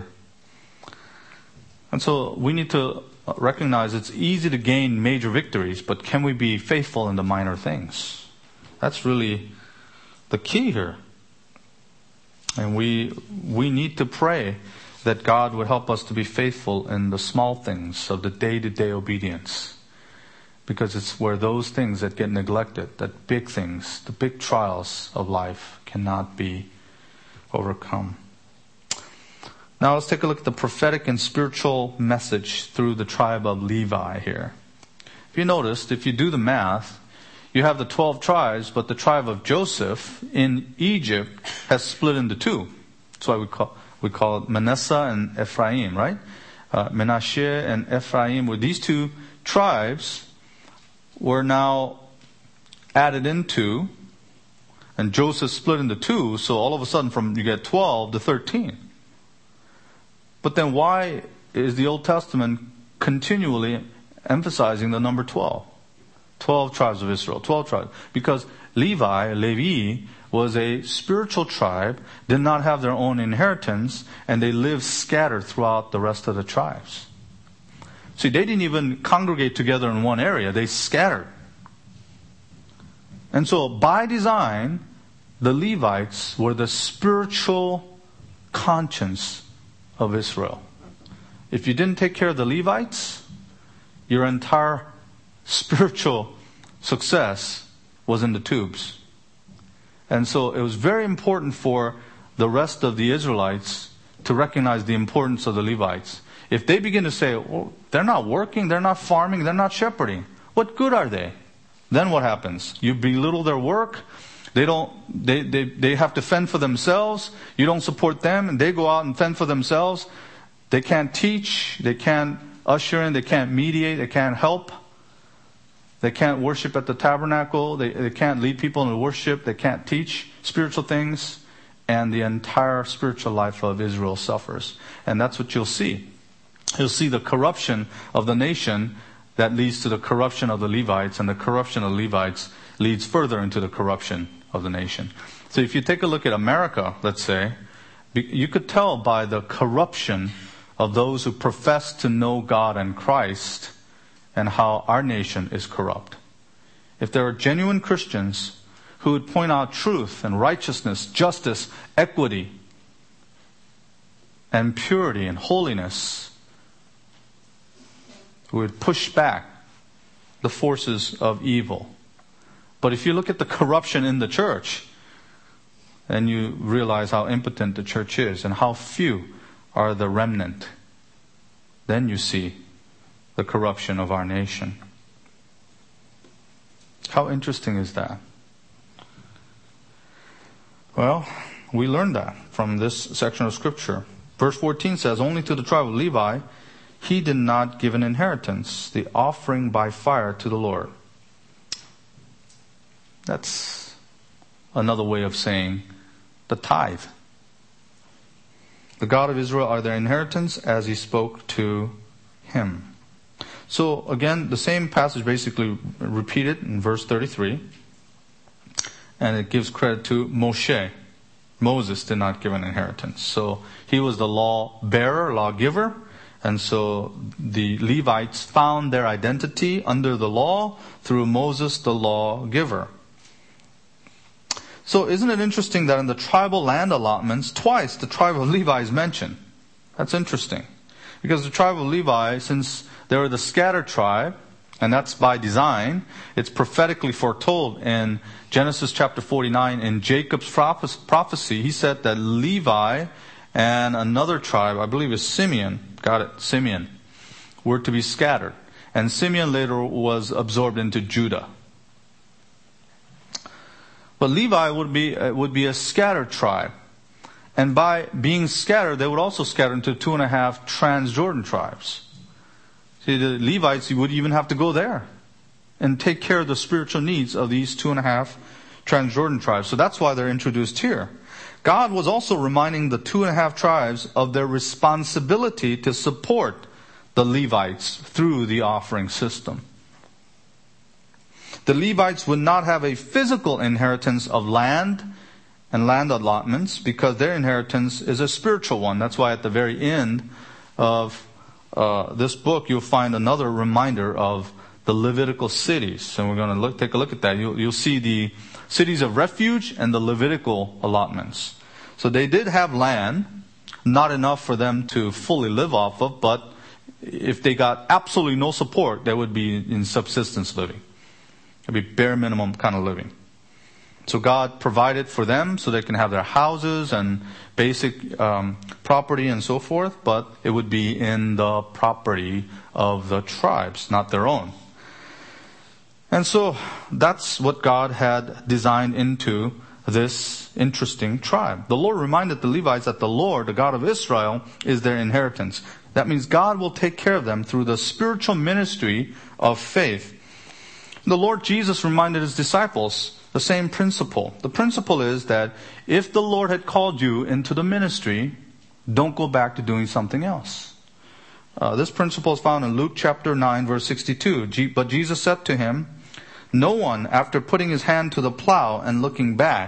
And so we need to recognize it's easy to gain major victories, but can we be faithful in the minor things? That's really the key here. And we need to pray that God would help us to be faithful in the small things of the day-to-day obedience. Because it's where those things that get neglected, that big things, the big trials of life cannot be overcome. Now let's take a look at the prophetic and spiritual message through the tribe of Levi here. If you noticed, if you do the math, you have the 12 tribes, but the tribe of Joseph in Egypt has split into two. That's why we call it Manasseh and Ephraim, right? Menashe and Ephraim, were these two tribes were now added into, and Joseph split into two, so all of a sudden you get 12 to 13. But then why is the Old Testament continually emphasizing the number 12? 12 tribes of Israel, 12 tribes. Because Levi was a spiritual tribe, did not have their own inheritance, and they lived scattered throughout the rest of the tribes. See, they didn't even congregate together in one area. They scattered. And so, by design, the Levites were the spiritual conscience of Israel. If you didn't take care of the Levites, your entire spiritual success was in the tubes. And so it was very important for the rest of the Israelites to recognize the importance of the Levites. If they begin to say, oh, they're not working, they're not farming, they're not shepherding, what good are they? Then what happens? You belittle their work. They have to fend for themselves. You don't support them, and they go out and fend for themselves. They can't teach, they can't usher in, they can't mediate, they can't help. They can't worship at the tabernacle. They can't lead people in worship. They can't teach spiritual things. And the entire spiritual life of Israel suffers. And that's what you'll see. You'll see the corruption of the nation that leads to the corruption of the Levites. And the corruption of the Levites leads further into the corruption of the nation. So if you take a look at America, let's say, you could tell by the corruption of those who profess to know God and Christ, and how our nation is corrupt. If there are genuine Christians who would point out truth and righteousness, justice, equity, and purity and holiness, who would push back the forces of evil. But if you look at the corruption in the church, then you realize how impotent the church is and how few are the remnant. Then you see the corruption of our nation. How interesting is that? Well, we learn that from this section of Scripture. Verse 14 says, only to the tribe of Levi he did not give an inheritance, the offering by fire to the Lord. That's another way of saying the tithe. The God of Israel are their inheritance as he spoke to him. So again, the same passage basically repeated in verse 33. And it gives credit to Moshe. Moses did not give an inheritance. So he was the law bearer, lawgiver. And so the Levites found their identity under the law through Moses, the lawgiver. So isn't it interesting that in the tribal land allotments, twice the tribe of Levi is mentioned? That's interesting. Because the tribe of Levi, since they were the scattered tribe, and that's by design, it's prophetically foretold in Genesis chapter 49 in Jacob's prophecy. He said that Levi and another tribe, I believe is Simeon, Simeon, were to be scattered. And Simeon later was absorbed into Judah. But Levi would be a scattered tribe. And by being scattered, they would also scatter into 2.5 Transjordan tribes. See, the Levites would even have to go there and take care of the spiritual needs of these 2.5 Transjordan tribes. So that's why they're introduced here. God was also reminding the 2.5 tribes of their responsibility to support the Levites through the offering system. The Levites would not have a physical inheritance of land and land allotments because their inheritance is a spiritual one. That's why at the very end of this book you'll find another reminder of the Levitical cities. And we're going to take a look at that. You'll see the cities of refuge and the Levitical allotments. So they did have land, not enough for them to fully live off of, but if they got absolutely no support, they would be in subsistence living. It would be bare minimum kind of living. So God provided for them so they can have their houses and basic property and so forth, but it would be in the property of the tribes, not their own. And so that's what God had designed into this interesting tribe. The Lord reminded the Levites that the Lord, the God of Israel, is their inheritance. That means God will take care of them through the spiritual ministry of faith. The Lord Jesus reminded his disciples the same principle. The principle is that if the Lord had called you into the ministry, don't go back to doing something else. This principle is found in Luke chapter 9, verse 62. But Jesus said to him, no one, after putting his hand to the plow and looking back,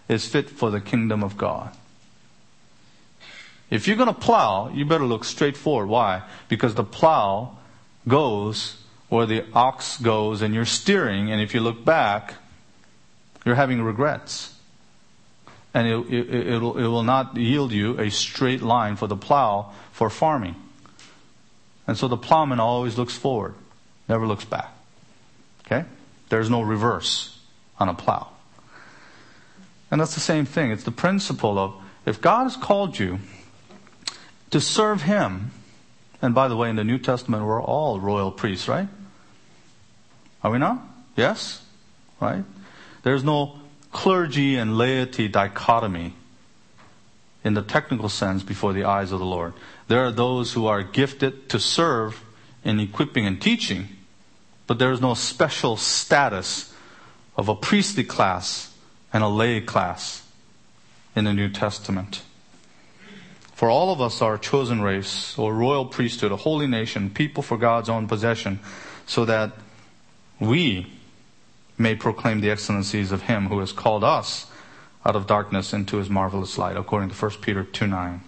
is fit for the kingdom of God. If you're going to plow, you better look straight forward. Why? Because the plow goes where the ox goes and you're steering, and if you look back, you're having regrets. And it will not yield you a straight line for the plow for farming. And so the plowman always looks forward, never looks back. Okay? There's no reverse on a plow. And that's the same thing. It's the principle of, if God has called you to serve Him, and by the way, in the New Testament, we're all royal priests, right? Are we not? Yes? Right? There's no clergy and laity dichotomy in the technical sense before the eyes of the Lord. There are those who are gifted to serve in equipping and teaching, but there is no special status of a priestly class and a lay class in the New Testament. For all of us are a chosen race, or royal priesthood, a holy nation, people for God's own possession, so that we may proclaim the excellencies of Him who has called us out of darkness into His marvelous light, according to 1 Peter 2:9.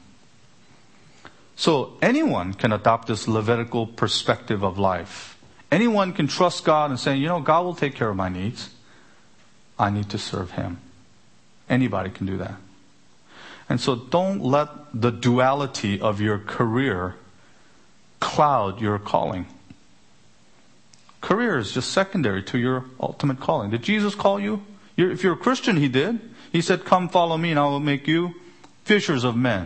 So anyone can adopt this Levitical perspective of life. Anyone can trust God and say, God will take care of my needs. I need to serve Him. Anybody can do that. And so don't let the duality of your career cloud your calling. Career is just secondary to your ultimate calling. Did Jesus call you? If you're a Christian, He did. He said, come follow me and I will make you fishers of men.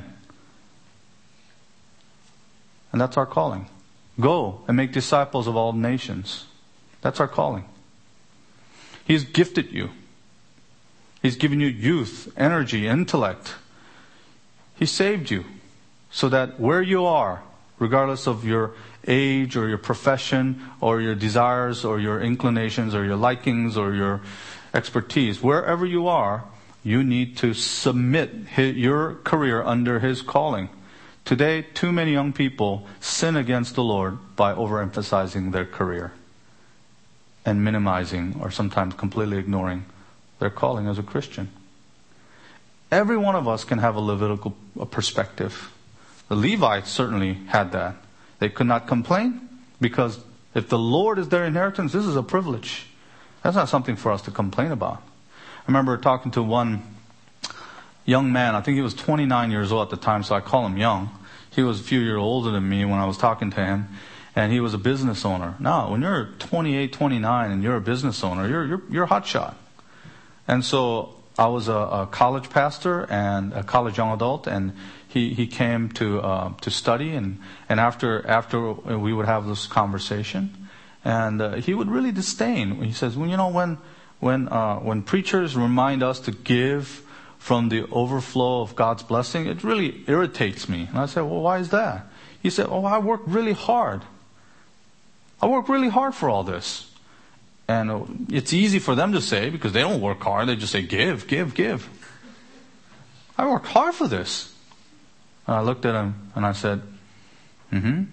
And that's our calling. Go and make disciples of all nations. That's our calling. He's gifted you. He's given you youth, energy, intellect. He saved you so that where you are, regardless of your age or your profession or your desires or your inclinations or your likings or your expertise, wherever you are, you need to submit your career under His calling. Today, too many young people sin against the Lord by overemphasizing their career and minimizing or sometimes completely ignoring their calling as a Christian. Every one of us can have a Levitical perspective. The Levites certainly had that. They could not complain because if the Lord is their inheritance, this is a privilege. That's not something for us to complain about. I remember talking to one young man. I think he was 29 years old at the time, so I call him young. He was a few years older than me when I was talking to him, and he was a business owner. Now, when you're 28, 29 and you're a business owner, you're a hotshot. And so I was a college pastor and a college young adult, and he came to study, and after we would have this conversation, and he would really disdain. He says, when preachers remind us to give from the overflow of God's blessing, it really irritates me. And I said, well, why is that? He said, I worked really hard. I worked really hard for all this. And it's easy for them to say because they don't work hard. They just say, give, give, give. I worked hard for this. And I looked at him and I said, And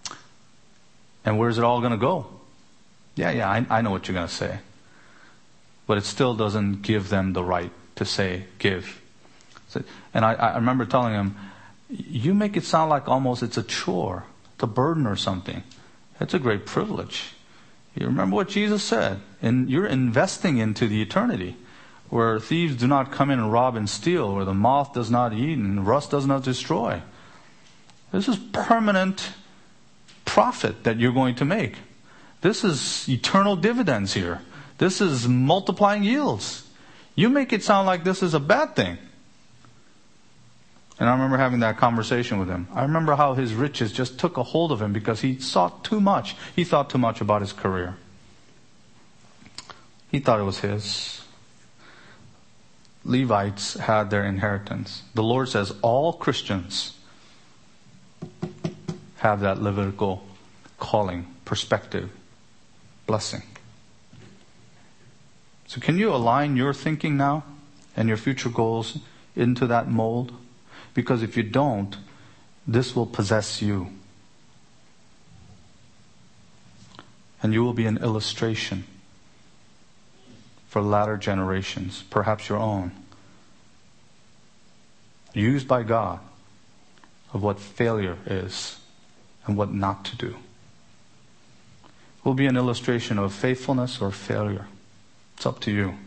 where's it all going to go? Yeah, I know what you're going to say. But it still doesn't give them the right to say, give. And I remember telling him, you make it sound like almost it's a chore, it's a burden or something. It's a great privilege. You remember what Jesus said, and you're investing into the eternity, where thieves do not come in and rob and steal, where the moth does not eat and rust does not destroy. This is permanent profit that you're going to make. This is eternal dividends here. This is multiplying yields. You make it sound like this is a bad thing. And I remember having that conversation with him. I remember how his riches just took a hold of him because he sought too much. He thought too much about his career. He thought it was his. Levites had their inheritance. The Lord says all Christians have that Levitical calling, perspective, blessing. So can you align your thinking now and your future goals into that mold? Because if you don't, this will possess you. And you will be an illustration for latter generations, perhaps your own, used by God, of what failure is and what not to do. It will be an illustration of faithfulness or failure. It's up to you.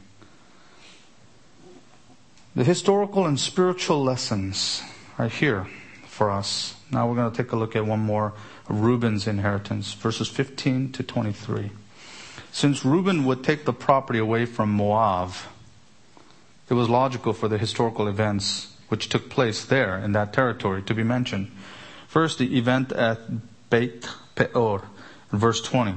The historical and spiritual lessons are here for us. Now we're going to take a look at one more, Reuben's inheritance, verses 15 to 23. Since Reuben would take the property away from Moab, it was logical for the historical events which took place there in that territory to be mentioned. First, the event at Beit Peor, verse 20.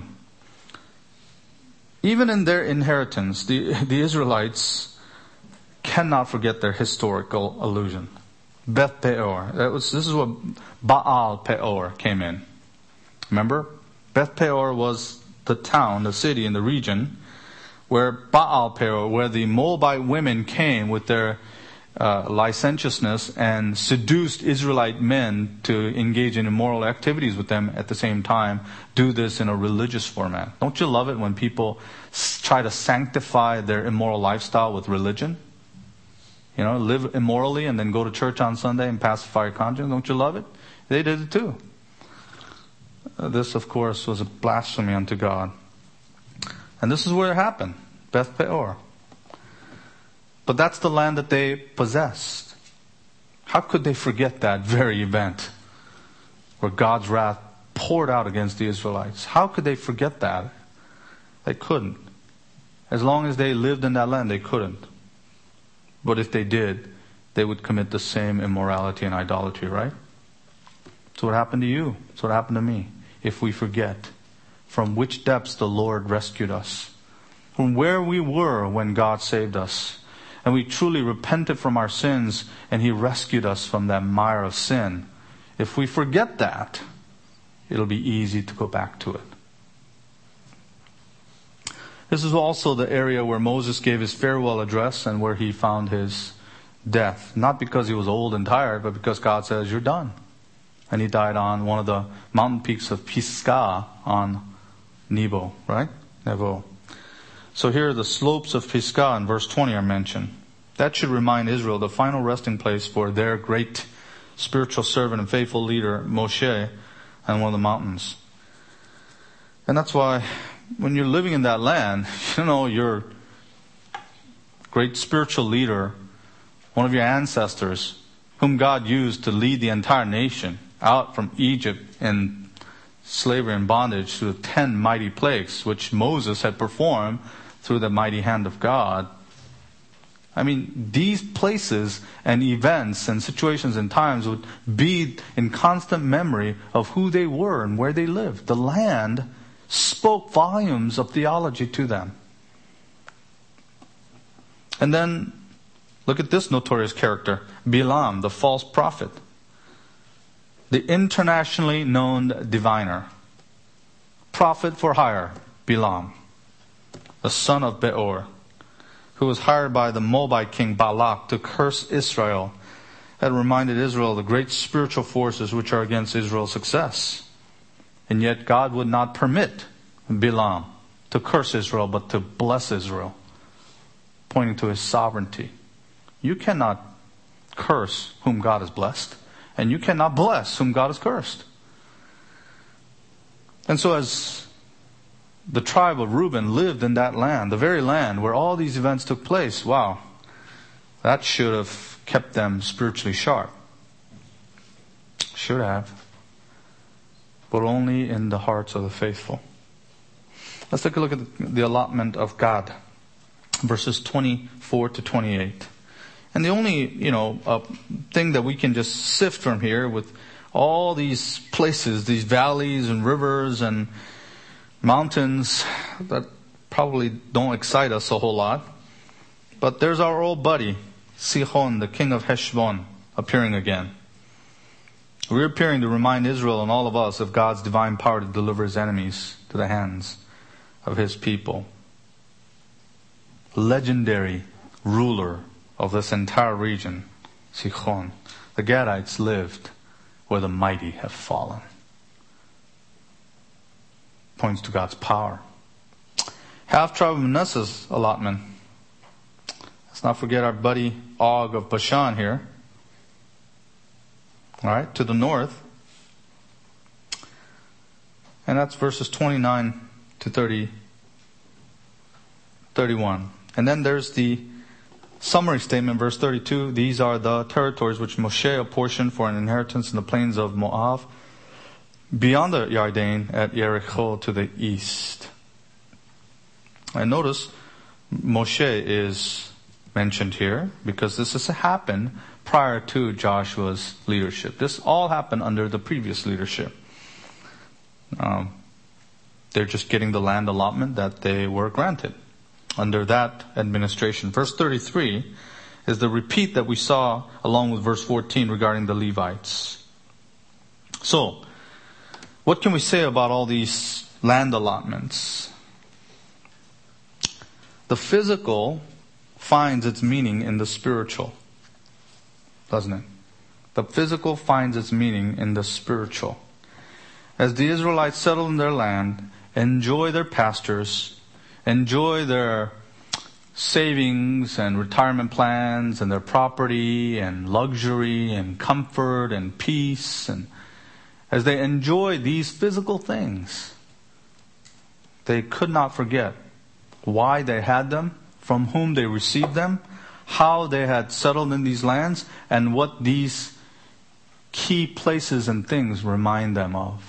Even in their inheritance, the Israelites cannot forget their historical allusion. Beth Peor. This is what Baal Peor came in. Remember? Beth Peor was the town, the city in the region where Baal Peor, where the Moabite women came with their licentiousness and seduced Israelite men to engage in immoral activities with them at the same time, do this in a religious format. Don't you love it when people try to sanctify their immoral lifestyle with religion? You know, live immorally and then go to church on Sunday and pacify your conscience. Don't you love it? They did it too. This, of course, was a blasphemy unto God. And this is where it happened. Beth Peor. But that's the land that they possessed. How could they forget that very event where God's wrath poured out against the Israelites? How could they forget that? They couldn't. As long as they lived in that land, they couldn't. But if they did, they would commit the same immorality and idolatry, right? So what happened to you? It's what happened to me. If we forget from which depths the Lord rescued us, from where we were when God saved us, and we truly repented from our sins and He rescued us from that mire of sin. If we forget that, it'll be easy to go back to it. This is also the area where Moses gave his farewell address and where he found his death. Not because he was old and tired, but because God says, you're done. And he died on one of the mountain peaks of Pisgah on Nebo, right? Nebo. So here the slopes of Pisgah in verse 20 are mentioned. That should remind Israel the final resting place for their great spiritual servant and faithful leader, Moshe, on one of the mountains. And that's why when you're living in that land, you know, your great spiritual leader, one of your ancestors, whom God used to lead the entire nation out from Egypt in slavery and bondage through the 10 mighty plagues, which Moses had performed through the mighty hand of God. I mean, these places and events and situations and times would be in constant memory of who they were and where they lived. The land spoke volumes of theology to them. And then, look at this notorious character, Balaam, the false prophet. The internationally known diviner. Prophet for hire, Balaam, the son of Beor, who was hired by the Moabite king Balak to curse Israel. That reminded Israel of the great spiritual forces which are against Israel's success. And yet God would not permit Balaam to curse Israel, but to bless Israel, pointing to His sovereignty. You cannot curse whom God has blessed, and you cannot bless whom God has cursed. And so as the tribe of Reuben lived in that land, the very land where all these events took place, wow, that should have kept them spiritually sharp. Should have. But only in the hearts of the faithful. Let's take a look at the allotment of Gad, verses 24 to 28. And the only, thing that we can just sift from here with all these places, these valleys and rivers and mountains that probably don't excite us a whole lot. But there's our old buddy, Sihon, the king of Heshbon, appearing again. Reappearing to remind Israel and all of us of God's divine power to deliver His enemies to the hands of His people. Legendary ruler of this entire region, Sihon. The Gadites lived where the mighty have fallen. Points to God's power. Half tribe of Manasseh's allotment. Let's not forget our buddy Og of Bashan here. All right, to the north. And that's verses 29 to 31. And then there's the summary statement, verse 32. These are the territories which Moshe apportioned for an inheritance in the plains of Moab, beyond the Yarden at Jericho to the east. And notice Moshe is mentioned here because this has happened prior to Joshua's leadership. This all happened under the previous leadership. They're just getting the land allotment that they were granted under that administration. Verse 33 is the repeat that we saw along with verse 14 regarding the Levites. So, what can we say about all these land allotments? The physical finds its meaning in the spiritual, doesn't it? The physical finds its meaning in the spiritual. As the Israelites settle in their land, enjoy their pastures, enjoy their savings and retirement plans and their property and luxury and comfort and peace, and as they enjoy these physical things, they could not forget why they had them, from whom they received them, how they had settled in these lands, and what these key places and things remind them of.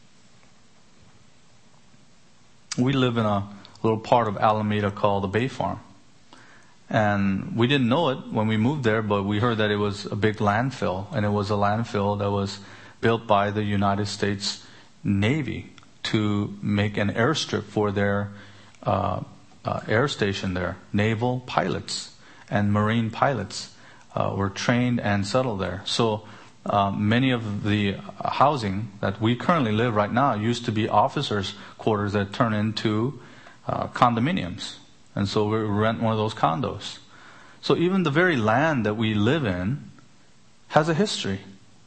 We live in a little part of Alameda called the Bay Farm. And we didn't know it when we moved there, but we heard that it was a big landfill. And it was a landfill that was built by the United States Navy to make an airstrip for their air station there. Naval pilots and marine pilots were trained and settled there. So many of the housing that we currently live right now used to be officers' quarters that turn into condominiums. And so we rent one of those condos. So even the very land that we live in has a history.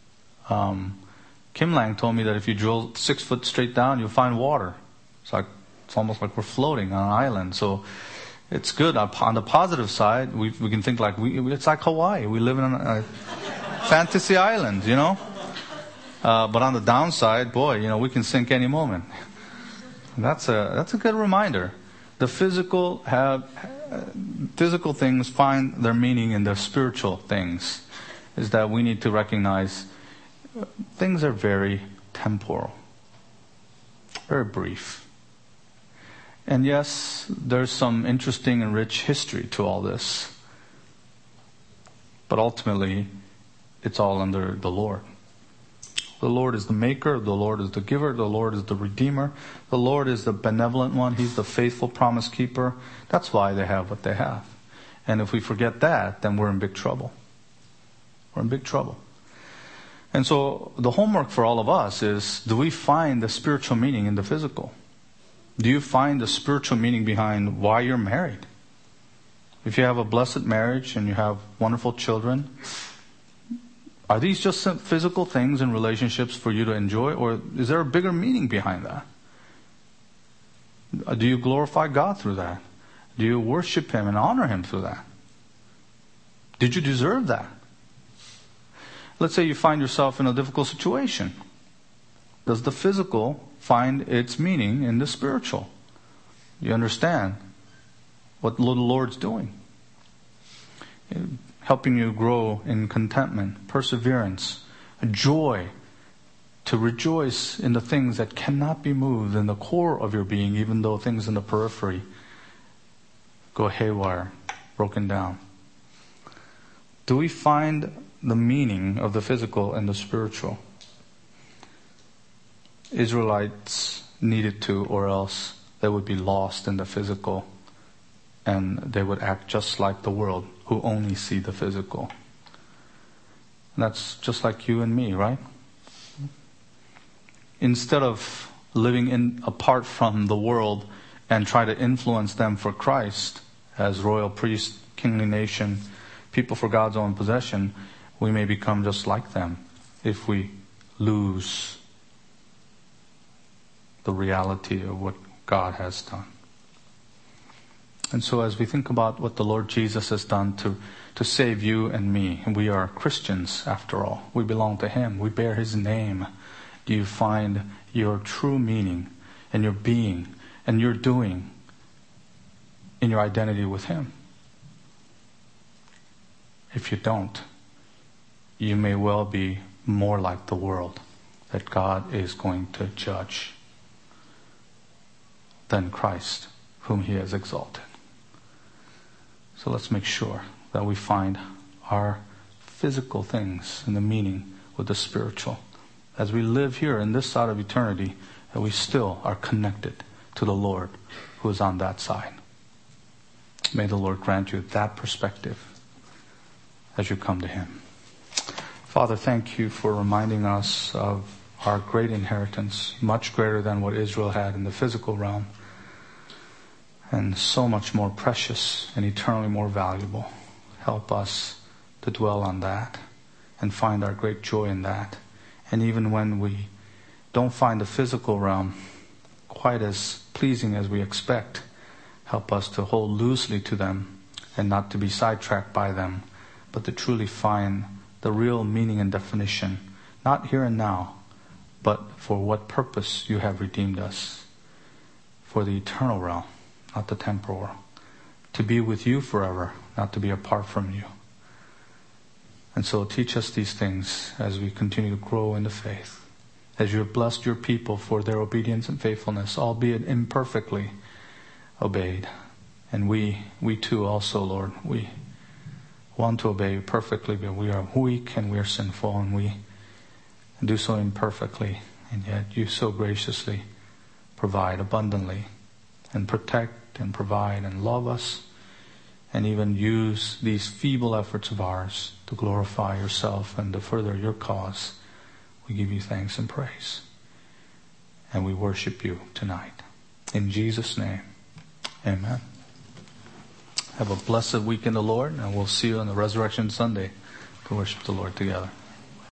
Kim Lang told me that if you drill 6 foot straight down, you'll find water. It's almost like we're floating on an island. So it's good. On the positive side, we can think like it's like Hawaii. We live in a fantasy island, you know. But on the downside, boy, we can sink any moment. That's a good reminder. The physical things find their meaning in the spiritual things. Is that we need to recognize things are very temporal, very brief. And yes, there's some interesting and rich history to all this. But ultimately, it's all under the Lord. The Lord is the maker, the Lord is the giver, the Lord is the redeemer, the Lord is the benevolent one, He's the faithful promise keeper. That's why they have what they have. And if we forget that, then we're in big trouble. We're in big trouble. And so the homework for all of us is, do we find the spiritual meaning in the physical? Do you find the spiritual meaning behind why you're married? If you have a blessed marriage and you have wonderful children, are these just some physical things and relationships for you to enjoy, or is there a bigger meaning behind that? Do you glorify God through that? Do you worship Him and honor Him through that? Did you deserve that? Let's say you find yourself in a difficult situation. Does the physical find its meaning in the spiritual? You understand what the Lord's doing? Helping you grow in contentment, perseverance, joy, to rejoice in the things that cannot be moved in the core of your being, even though things in the periphery go haywire, broken down. Do we find the meaning of the physical and the spiritual? Israelites needed to, or else they would be lost in the physical and they would act just like the world, who only see the physical. And that's just like you and me, right? Instead of living apart from the world and try to influence them for Christ as royal priest, kingly nation, people for God's own possession, we may become just like them if we lose the reality of what God has done. And so as we think about what the Lord Jesus has done to save you and me, and we are Christians after all, we belong to Him, we bear His name, do you find your true meaning and your being and your doing in your identity with Him? If you don't, you may well be more like the world that God is going to judge than Christ, whom He has exalted. So let's make sure that we find our physical things in the meaning with the spiritual. As we live here in this side of eternity, that we still are connected to the Lord who is on that side. May the Lord grant you that perspective as you come to Him. Father, thank you for reminding us of our great inheritance, much greater than what Israel had in the physical realm, and so much more precious and eternally more valuable. Help us to dwell on that and find our great joy in that. And even when we don't find the physical realm quite as pleasing as we expect, help us to hold loosely to them and not to be sidetracked by them, but to truly find the real meaning and definition, not here and now, but for what purpose you have redeemed us, for the eternal realm, not the temporal, to be with you forever, not to be apart from you. And so teach us these things as we continue to grow in the faith, as you have blessed your people for their obedience and faithfulness, albeit imperfectly obeyed. And we too also, Lord, we want to obey you perfectly, but we are weak and we are sinful and we do so imperfectly. And yet you so graciously provide abundantly and protect and provide and love us, and even use these feeble efforts of ours to glorify yourself and to further your cause. We give you thanks and praise. And we worship you tonight. In Jesus' name, amen. Have a blessed week in the Lord, and we'll see you on the Resurrection Sunday to worship the Lord together.